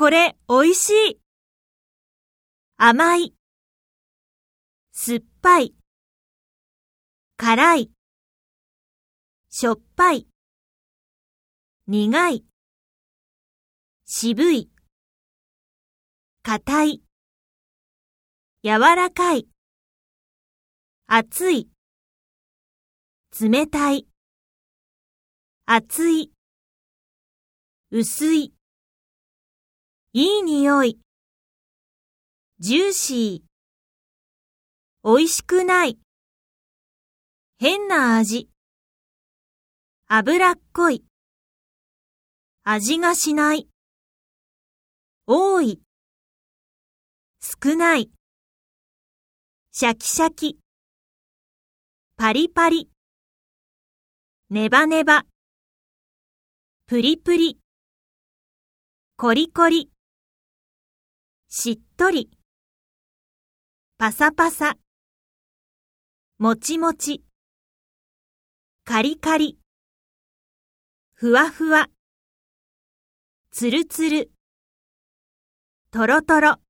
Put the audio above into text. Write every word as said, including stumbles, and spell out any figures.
これおいしい。甘い、酸っぱい、辛い、しょっぱい、苦い、渋い、硬い、柔らかい、熱い、冷たい、熱い、薄い、いい匂い、ジューシー、おいしくない、変な味、脂っこい、味がしない、多い、少ない、シャキシャキ、パリパリ、ネバネバ、プリプリ、コリコリ、しっとり、パサパサ、もちもち、カリカリ、ふわふわ、つるつる、とろとろ。